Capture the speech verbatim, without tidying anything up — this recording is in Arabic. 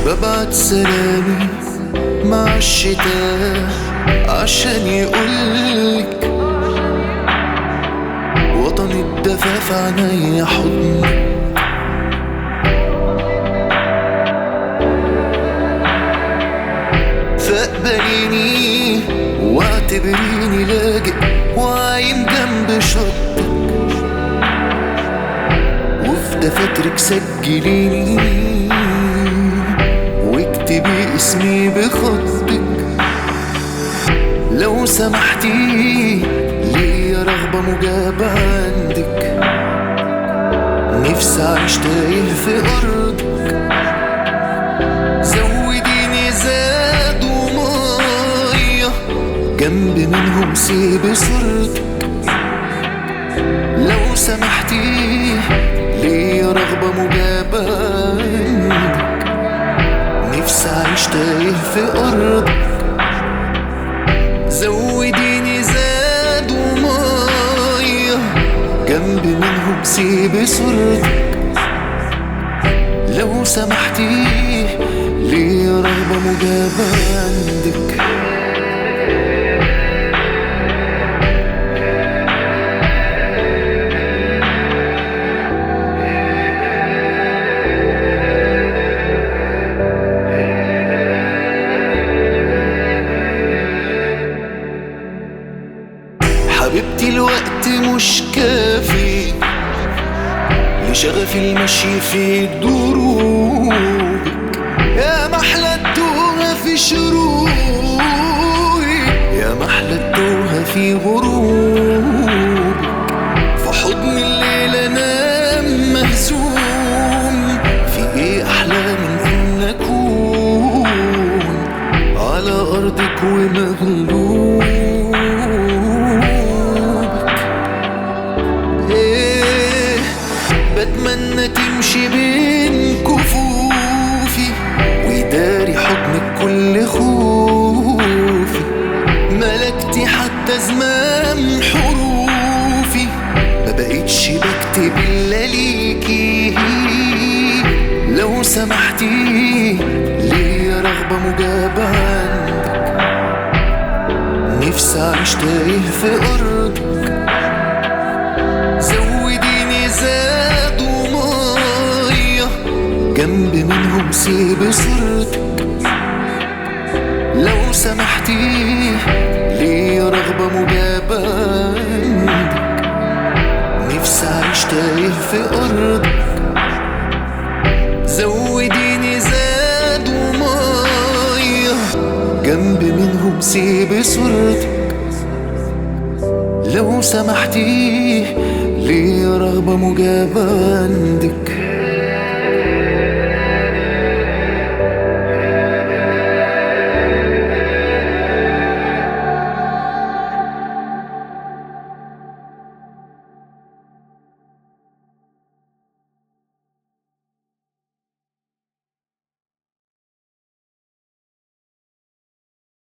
ببعت سلامي مع الشتاء عشان يقولك وطن الدفا في عينيا حضنك. فاقبليني واعتبريني لاجئ وعايم جنب شطك، وفي دفاترك سجليني واكتبي اسمي بخطك. لو سمحتي ليا رغبة مجابة عندك، نفسي أعيش تايه في أرضك. زوديني زاد ومية جنب منهم سيب صورتك. لو سمحتي ليا رغبة مجابة عندك، نفسي أعيش تايه في أرضك. زوديني زاد ومية جنب منهم سيب صورتك. لو سمحتي ليا رغبة مجابة عندك. حبيبتي الوقت مش كافي لشغف المشي في دروبك، يا محلى التوهة في شروقك، يا محلى التوهة في غروبك. في حضن الليل انام مهزوم، في ايه احلى من ان اكون على ارضك ومغلوب. بتمنى تمشي بين كفوفي ويداري حضنك كل خوفي. ملكتي حتى زمام حروفي، ما بقيتش بكتب الا ليكي. لو سمحتي ليا رغبة مجابة عندك، نفسي أعيش تايه في أرضك. زوديني زاد ومية جنب منهم سيب صورتك. لو سمحتي ليا رغبة مجابة عندك، نفسي أعيش تايه في أرضك. زوديني زاد ومية جنب منهم سيب صورتك. لو سمحتي ليا رغبة مجابة عندك.